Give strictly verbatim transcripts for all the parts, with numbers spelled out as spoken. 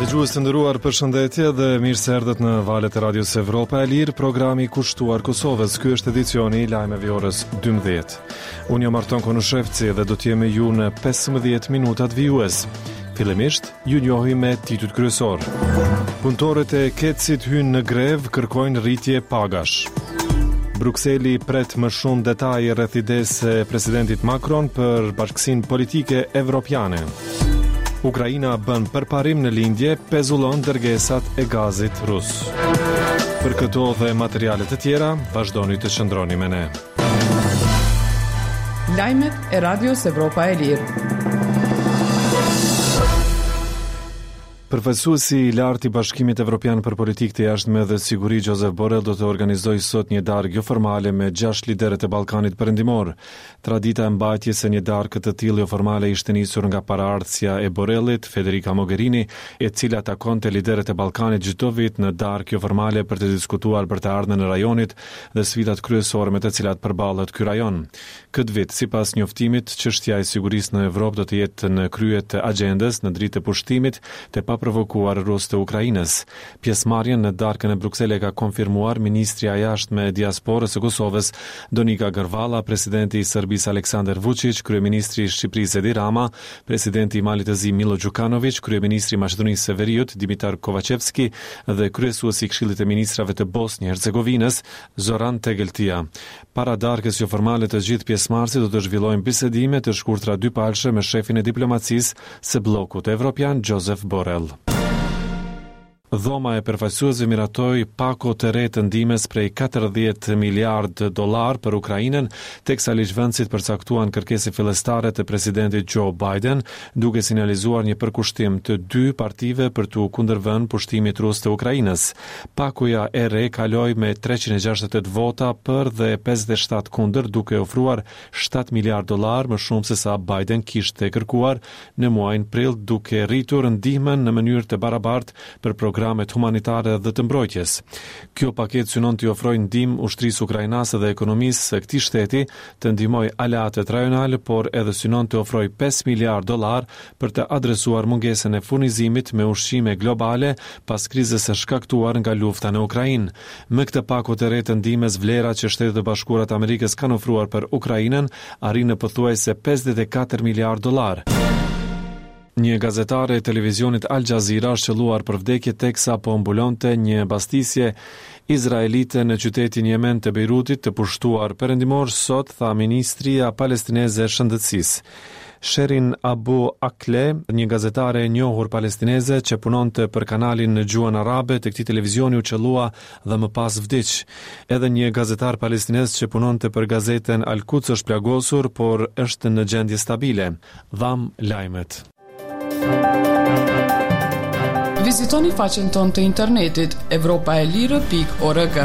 Dëgjues të nderuar, përshëndetje dhe mirë se erdhët në valët e Radios Evropa e Lirë, programi i kushtuar Kosovës. Ky është edicioni i lajmeve orës dymbëdhjetë. Unë jam Arton Konushevci dhe do të jem me ju në pesëmbëdhjetë minutat vijues. Fillimisht, ju njohim me titujt kryesor. Punëtorët e Kecit hynë në grev, kërkojnë rritje pagash. Brukseli pret më shumë detaje rreth idesë e presidentit Macron për bashkësinë politike evropiane. Ukraina bën përparim në lindje, pezullon dërgesat e gazit rus. Për këto dhe materialet e tjera, vazhdoni të qëndroni me ne. Lajmet e Radios Evropa e Lirë. Përfaqësuesi i lartë i Bashkimit Evropian për Politikë të Jashtme dhe Siguri Josep Borrell do të organizojë sot një darkë jo formale me gjashtë liderët e Ballkanit Perëndimor. Tradita e mbajtjes së një darkë të tillë jo formale ishte nisur nga paraardhësia e Borrellit, Federica Mogherini, e cila takonte liderët e Ballkanit çdo vit në darkë jo formale për të diskutuar për të ardhmen e rajonit dhe sfidat kryesore me të cilat përballet ky rajon. Këtë vit, sipas njoftimit, çështja e sigurisë në Evropë do të jetë në krye të agjendës në dritë të pushtimit të provokuar Rus të Ukrainës. Pjesëmarrjen në darkën e Brukselit ka konfirmuar ministri i jashtme e diasporës së Kosovës, Donika Gërvalla, presidenti i Serbisë Aleksandar Vučić, kryeministri i Shqipërisë Edi Rama, presidenti i Malit të Zi Milo Đukanović, kryeministri i Maqedonisë së Veriut Dimitar Kovacevski dhe kryesuesi i Këshillit të Ministrave të Bosnjë Hercegovinës Zoran Tegeltia. Para darkës jo formale të gjithë pjesëmarrësit do të zhvillojnë bisedime të shkurtra dypalshme me shefin e diplomacisë së bllokut evropian Josep Borrell. Dhoma e përfaqësuesve miratoi pako të re të ndihmës prej katërdhjetë miliardë dollar për Ukrainën, teksa ligjvendësit përcaktuan kërkesë fillestare të presidentit Joe Biden, duke sinjalizuar një përkushtim të dy partive për të kundërvënë pushtimit rus të Ukrainës. Pakuja e re kaloi me treqind e gjashtëdhjetë e tetë vota për dhe pesëdhjetë e shtatë kundër, duke ofruar shtatë miliardë dollar më shumë se sa Biden kishte kërkuar në muajin prill, duke rritur ndihmën në mënyrë të barabartë për programet humanitare dhe të mbrojtjes. Kjo paketë synon të ofrojë ndihmë ushtrisë ukrainase dhe ekonomisë së këtij shteti të ndihmojë aleatët rajonale, por edhe synon të ofrojë pesë miliardë dollar për të adresuar mungesën e furnizimit me ushqime globale pas krizës së shkaktuar nga lufta në Ukrainë. Me këtë pakot të re të ndihmës, vlera që Shtetet e Bashkuara të Amerikës kanë ofruar për Ukrainën arrin në pothuajse pesëdhjetë e katër miliardë dollar. Një gazetare e televizionit Al Jazeera është qelluar për vdekje teksa po mbulonte një bastisje izraelite në qytetin Yemen të Beirutit të pushtuar perëndimor, sot tha ministria palestineze e shëndetësisë. Sherin Abu Akleh, një gazetare e njohur palestineze që punonte për kanalin në gjuhën arabe të këtij televizioni, u qellua dhe më pas vdiq. Edhe një gazetar palestinez që punonte për gazetën Al Quds është plagosur, por është në gjendje stabile. Dham lajmet. Vizitoni faqen tonë të internetit evropaelire pikë org.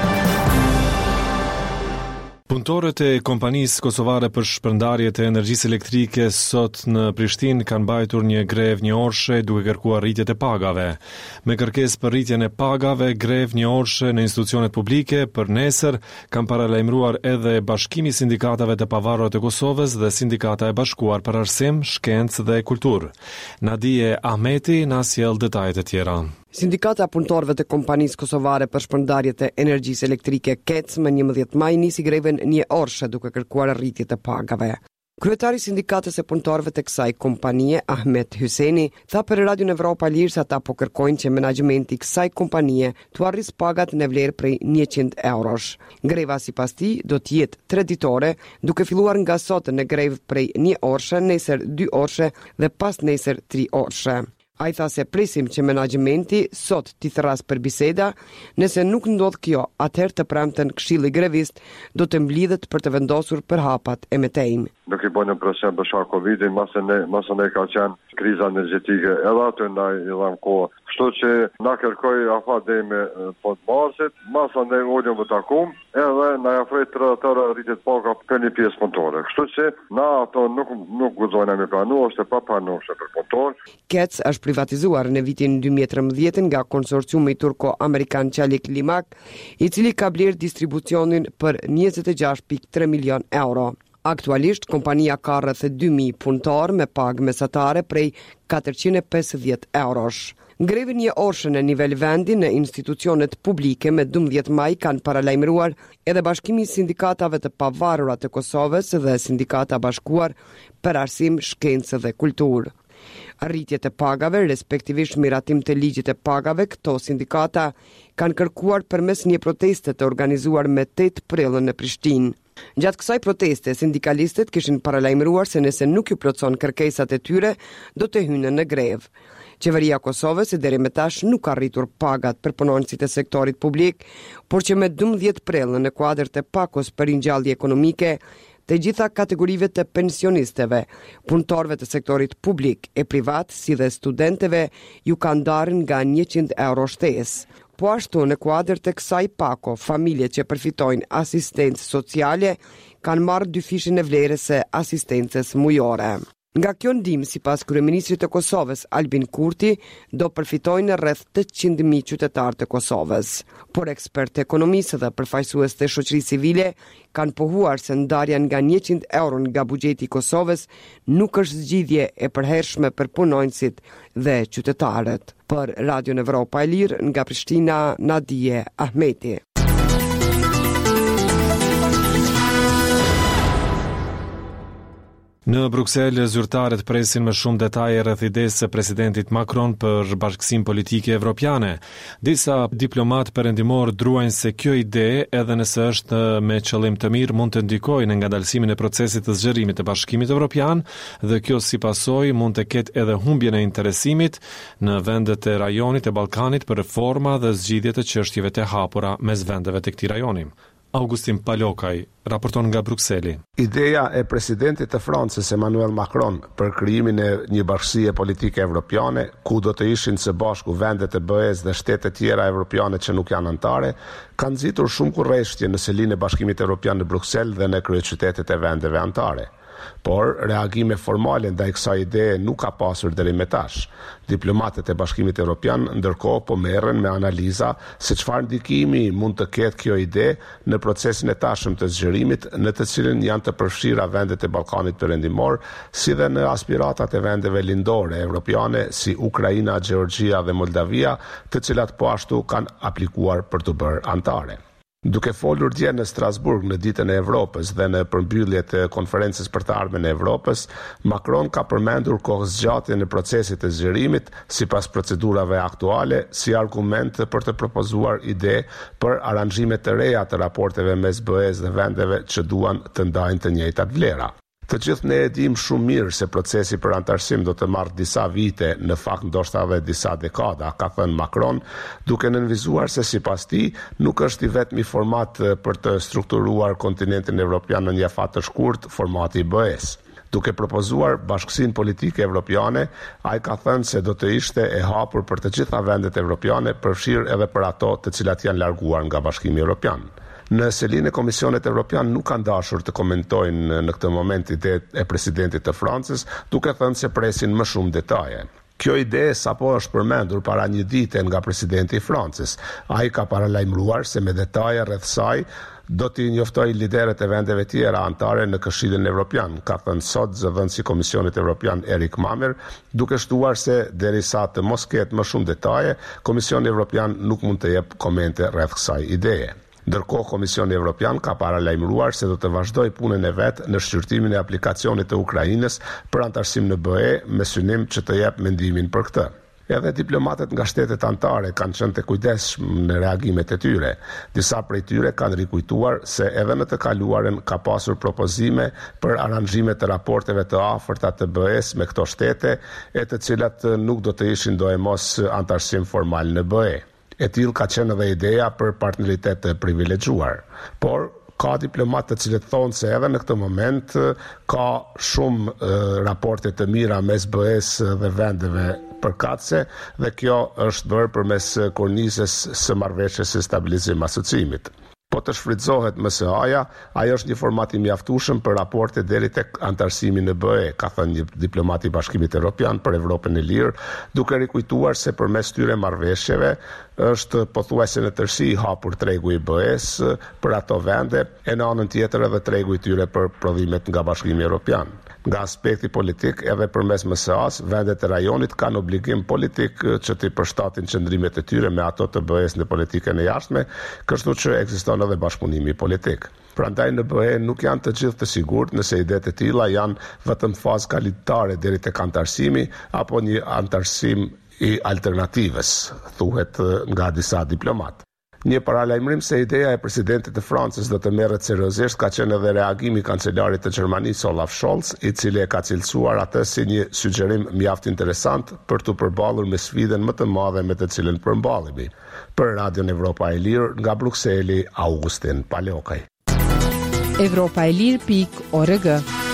Punëtorët e kompanisë kosovare për shpërndarje të energjisë elektrike sot në Prishtinë kanë mbajtur një grev një orëshe duke kërkuar rritjet e pagave. Me kërkesë për rritjen e pagave, grev një orëshe në institucionet publike për nesër kanë paralajmëruar edhe Bashkimi i Sindikatave të Pavarura të Kosovës dhe Sindikata e Bashkuar për Arsim, Shkencë dhe Kulturë. Nadije Ahmeti na sjell detajet e tjera. Sindikata e punëtorëve të kompanisë kosovare për shpërndarje të energjisë elektrike K E C më njëmbëdhjetë maj nisi greven një orëshe duke kërkuar rritje të pagave. Kryetari i Sindikatës e punëtorëve të kësaj kompanie, Ahmet Hyseni, tha për Radio Evropa Lirë se ata po kërkojnë që menaxhimenti i kësaj kompanie të arrijë pagat në vlerë prej njëqind eurosh. Greva sipas tij do të jetë tre ditore, duke filluar nga sot në grevë prej një orëshe, nesër dy orëshe dhe pas nesër tri orëshe. A i tha se presim që menaxhimenti sot t'i thras për biseda, nëse nuk ndodh kjo, atëherë të premten Këshilli Grevist do të mblidhet për të vendosur për hapat e mëtejmë. Nuk i bënë presion për shkak Covidit, masë ne, masë ne ka qenë kriza energjetike edhe aty na i dham kohë. Kështu që na kërkoi afat dhe me fond marsit, masë ne ulëm të takum, edhe na ofroi tradhtor rritet paka për një pjesë punëtore. Kështu që na ato nuk nuk guxojnë me planu, është pa pranueshme për punëtor. K E C është privatizuar në vitin dy mijë e trembëdhjetë nga konsorciumi turko-amerikan Çelik Limak, i cili ka blerë distribucionin për njëzet e gjashtë pikë tre milion euro. Aktualisht, kompania ka rreth dy mijë punëtor me pagë mesatare prej katërqind e pesëdhjetë eurosh. Grevën një orshë në nivel vendi në institucionet publike me dymbëdhjetë maj kanë paralajmëruar edhe Bashkimi i Sindikatave të Pavarura të Kosovës dhe Sindikata Bashkuar për Arsim, Shkencë dhe Kulturë. Arritjet e pagave, respektivisht miratim të ligjit e pagave, këto sindikata kanë kërkuar përmes një proteste të organizuar me tetë prill në Prishtinë. Gjatë kësaj proteste, sindikalistët kishin paralajmëruar se nëse nuk ju plotson kërkesat e tyre, do të hynë në grevë. Qeveria e Kosovës e deri më tash nuk ka rritur pagat për punonësit e sektorit publik, por që me dymbëdhjetë prill në kuadër të pakos për ringjallje ekonomike, të gjitha kategorive të pensionisteve, punëtorëve të sektorit publik e privat, si dhe studenteve, ju kanë ndarë nga njëqind euro shtesë. Po ashtu në kuadër të kësaj pako, familjet që përfitojnë asistencë sociale kanë marrë dy fishin e vlerës së asistencës mujore. Nga kjo ndihmë, sipas kryeministrit të Kosovës Albin Kurti, do përfitojnë rreth tetëqind mijë qytetarë të Kosovës. Por ekspertë ekonomisë dhe përfaqësues të shoqërisë civile kanë pohuar se ndarja nga njëqind euro nga buxheti i Kosovës nuk është zgjidhje e përhershme për punonjësit dhe qytetarët. Për Radio Evropa e Lirë, nga Prishtina, Nadije Ahmeti. Në Bruksel, zyrtarët presin më shumë detaje rreth idesë së presidentit Macron për bashkësim politike evropiane. Disa diplomat perëndimor druajnë se kjo ide, edhe nëse është me qëllim të mirë, mund të ndikojë në ngadalësimin e procesit të zgjerimit të Bashkimit Evropian, dhe kjo si pasojë mund të ketë edhe humbjen e interesimit në vendet e rajonit e Ballkanit për reforma dhe zgjidhje të çështjeve të hapura mes vendeve të këtij rajoni. Augustin Palokaj raporton nga Brukseli. Ideja e presidentit të Francës Emmanuel Macron për krijimin e një bashkësie politike evropiane, ku do të ishin së bashku vendet e B E-s dhe shtetet tjera evropiane që nuk janë anëtare, ka nxitur shumë kurrështje në selinë e Bashkimit Evropian në Bruksel dhe në kryeqytetet e vendeve anëtare. Por reagime formale ndaj kësaj ideje nuk ka pasur deri më tash. Diplomatët e Bashkimit Evropian ndërkohë po merren me analiza se çfarë ndikimi mund të ketë kjo ide në procesin e tashëm të zgjerimit, në të cilin janë të përfshira vendet e Ballkanit Perëndimor, si dhe në aspiratat e vendeve lindore evropiane si Ukraina, Gjeorgjia dhe Moldavia, të cilat po ashtu kanë aplikuar për të bërë anëtare. Duke folur dje në Strasburg në ditën e Evropës dhe në përmbyllje të konferencës për të ardhmen e Evropës, Macron ka përmendur kohëzgjatjen e procesit të zgjerimit sipas procedurave aktuale si argument për të propozuar ide për aranxhime të reja të raporteve mes B E-s dhe vendeve që duan të ndajnë të njëjtat vlera. Të gjithë ne e dim shumë mirë se procesi për antarësim do të marrë disa vite, në fakt ndoshta edhe disa dekada, ka thënë Macron, duke nënvizuar se sipas tij nuk është i vetmi format për të strukturuar kontinentin evropian në një afat të shkurt, formati i B E-s. Duke propozuar bashkësinë politike evropiane, ai ka thënë se do të ishte e hapur për të gjitha vendet evropiane, përfshirë edhe për ato të cilat janë larguar nga Bashkimi Evropian. Në selinë e Komisionit Evropian nuk kanë dashur të komentojnë në këtë moment idetë e presidentit të Francës, duke thënë se presin më shumë detaje. Kjo ide sapo është përmendur para një dite nga presidenti i Francës. Ai ka paralajmëruar se me detaje rreth saj do t'i njoftoj liderët e vendeve tjera anëtare në Këshillin Evropian, ka thënë sot zëdhënësi i Komisionit Evropian Erik Mamer, duke shtuar se derisa të mos ketë më shumë detaje, Komisioni Evropian nuk mund të jep komente rreth kësaj ideje. Ndërkohë, Komisioni Evropian ka paralajmëruar se do të vazhdoj punën e vet në shqyrtimin e aplikacionit të Ukrainës për antarësim në B E me synim që të jep mendimin për këtë. Edhe diplomatët nga shtetet anëtare kanë qenë të kujdesshëm në reagimet e tyre. Disa prej tyre kanë rikujtuar se edhe në të kaluarën ka pasur propozime për aranxhime të raporteve të afërta të B E-s me këto shtete, e të cilat nuk do të ishin dojmos antarësim formal në B E. E tillë ka qenë edhe ideja për partneritet të privilegjuar. Por ka diplomatë të cilët thonë se edhe në këtë moment ka shumë e, raporte të mira mes B E-s dhe vendeve përkatëse, dhe kjo është bërë përmes kornizës së marrëveshjes së stabilizim asociimit. po të shfrytëzohet M S A-ja, ajo është një format i mjaftueshëm për raporte deri tek antarësimi në B E, ka thënë një diplomat i Bashkimit Evropian për Evropën e Lirë, duke rikujtuar se përmes këtyre marrëveshjeve është pothuajse në tërësi i hapur tregu i B E-s për ato vende, e në anën tjetër edhe tregu i tyre për prodhimet nga Bashkimi Evropian. Nga aspekti politik, edhe përmes M S A-s, vendet e rajonit kanë obligim politik që të përshtatin qëndrimet e tyre me ato të B E-s në politikën e jashtme, kështu që ekziston edhe bashkëpunimi politik. Prandaj në B E nuk janë të gjithë të sigurt nëse idetë e tilla janë vetëm fazë kalitare deri tek antarësimi apo një antarësim i alternativës, thuhet nga disa diplomatë. Një paralajmërim se ideja e presidentit të Francës do të merret seriozisht ka qenë edhe reagimi i kancelarit të Gjermanisë Olaf Scholz, i cili e ka cilësuar atë si një sugjerim mjaft interesant për të përballur me sfidën më të madhe me të cilën përmballemi. Për Radion Evropa e Lirë nga Brukseli, Augustin Palokaj. Evropa e Lirë.org.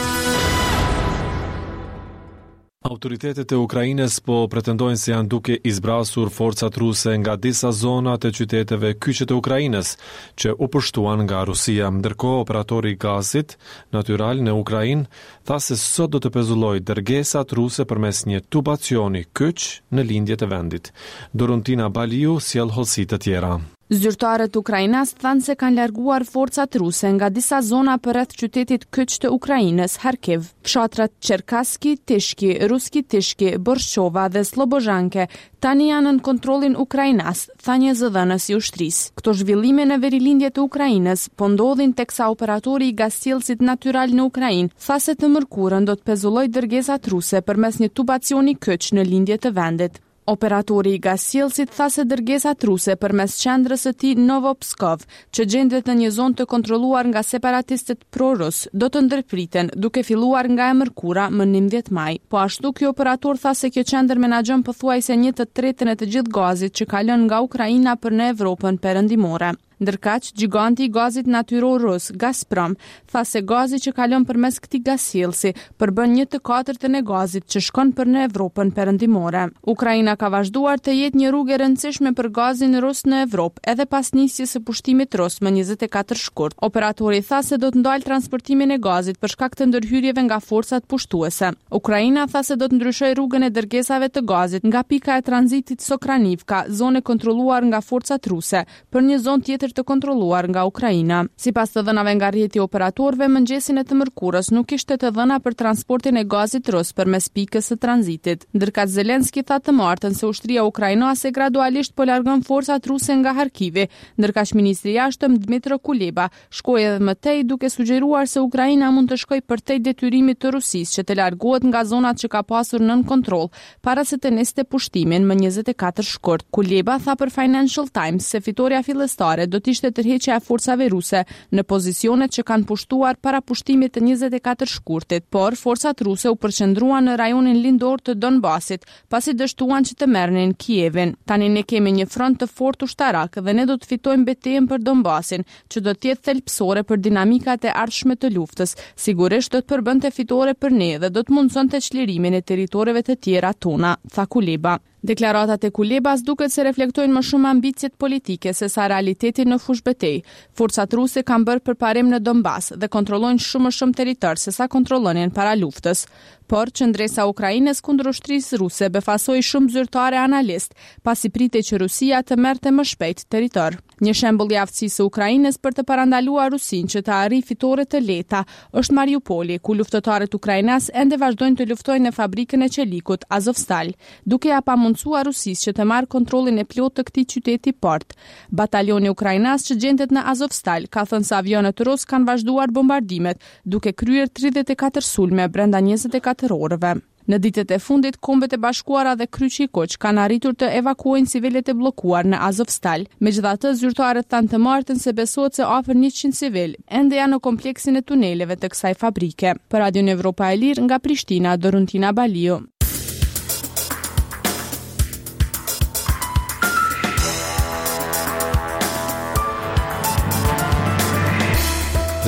Autoritetet e Ukrainës po pretendojnë se janë duke izbrasur forcat ruse nga disa zona të qyteteve kyçe të Ukrainës, që u pushtuan nga Rusia. Ndërkohë, operatori i gazit natyral në Ukrainë tha se sot do të pezullojë dërgesat ruse përmes një tubacioni kyç në lindje të vendit. Doruntina Baliu sjell hollësi të tjera. Zyrtarët ukrainas thanë se kanë larguar forcat ruse nga disa zona përreth qytetit kyç të Ukrainës, Kharkiv. Fshatrat Cherkaski, Tishki, Ruski Tishki, Borshova dhe Slobozhanke tani janë në kontrollin ukrainas, tha një zëdhënës i ushtrisë. Këto zhvillime në verilindje të Ukrainës po ndodhin teksa operatori i gazsjellësit natyral në Ukrainë tha se të mërkurën do të pezullojë dërgesat ruse përmes një tubacioni kyç në lindje të vendit. Operatori i gazsjellësit tha se dërgesat ruse përmes qendrës së tij Novopskov, që gjendet në një zonë të kontrolluar nga separatistët pro-rus, do të ndërpriten duke filluar nga e mërkura më njëmbëdhjetë maj. Po ashtu ky operator tha se kjo qendër menaxhon pothuajse një të tretën e të gjithë gazit që kalon nga Ukraina për në Evropën perëndimore. Ndërkaq, giganti i gazit natyror rus, Gazprom, tha se gazi që kalon përmes këtij gazsjellësi përbën një të katërtën e gazit që shkon për në Evropën perëndimore. Ukraina ka vazhduar të jetë një rrugë e rëndësishme për gazin rus në Evropë, edhe pas nisjes së pushtimit rus më njëzet e katër shkurt. Operatori tha se do të ndalë transportimin e gazit për shkak të ndërhyrjeve nga forcat pushtuese. Ukraina tha se do të ndryshojë rrugën e dërgesave të gazit nga pika e tranzitit Sokranivka, zonë kontrolluar nga forcat ruse, për një zonë tjetër të kontrolluar nga Ukraina. Sipas të dhënave nga rrjeti i operatorëve, mëngjesin e të mërkurës nuk kishte të dhëna për transportin e gazit rus përmes pikës së tranzitit. Ndërkaq Zelenski tha të martën se ushtria ukrainase gradualisht po largon forcat ruse nga Kharkivi, ndërkaq ministri i jashtëm Dmytro Kuleba shkoi edhe më tej duke sugjeruar se Ukraina mund të shkojë përtej detyrimit të Rusisë që të largohet nga zonat që ka pasur nën kontroll para se të niste pushtimin më njëzet e katër shkurt. Kuleba tha për Financial Times se fitoria fillestare do të ishte tërheqja e forcave ruse në pozicionet që kanë pushtuar para pushtimit të njëzet e katër shkurtit, por forcat ruse u përqendruan në rajonin lindor të Donbasit, pasi dështuan që të merrnin Kievin. Tani ne kemi një front të fortë ushtarak dhe ne do të fitojmë betejën për Donbasin, që do të jetë thelbësore për dinamikat e ardhshme të luftës. Sigurisht do të përbënte fitore për ne dhe do të mundsonte çlirimin e territoreve të tjera tona, tha Kuleba. Deklaratat e Kulebas duket se reflektojnë më shumë ambicjet politike se sa realitetin në fushë betej. Forcat ruse kanë bërë përparim në Donbas dhe kontrollojnë shumë më shumë territor se sa kontrollonin para luftës. Por qëndresa e Ukrainës kundër ushtrisë ruse befasoi shumë zyrtare analist, pasi pritej që Rusia të merrte më shpejt territor. Një shembull i aftësisë së Ukrainës për të parandaluar Rusinë që të arrijë fitore të lehta është Mariupoli, ku luftëtarët ukrainas ende vazhdojnë të luftojnë në fabrikën e çelikut Azovstal, duke ja pamundsuar Rusisë që të marrë kontrollin e plotë të këtij qyteti port. Batalioni ukrainas që gjendet në Azovstal ka thënë se avionët rus kanë vazhduar bombardimet, duke kryer tridhjetë e katër sulme brenda njëzet e katër orëve. Në ditët e fundit, Kombet e Bashkuara dhe Kryqi i Koq kanë arritur të evakuojnë civilet e bllokuar në Azovstal. Megjithatë, zyrtarët thanë të martën se besohet se afër njëqind civil ende janë në kompleksin e tuneleve të kësaj fabrike. Për Radion Evropa e Lirë nga Prishtina, Doruntina Baliu.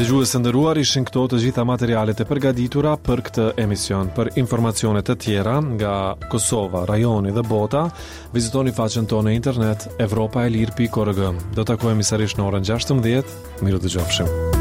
Dëgjues të nderuar, ishin këto të gjitha materialet e përgatitura për këtë emision. Për informacione të tjera nga Kosova, rajoni dhe bota, vizitoni faqen tonë në internet evropaelir pikë org. Do takohemi sërish në orën gjashtëmbëdhjetë. Miru dëgjofshim.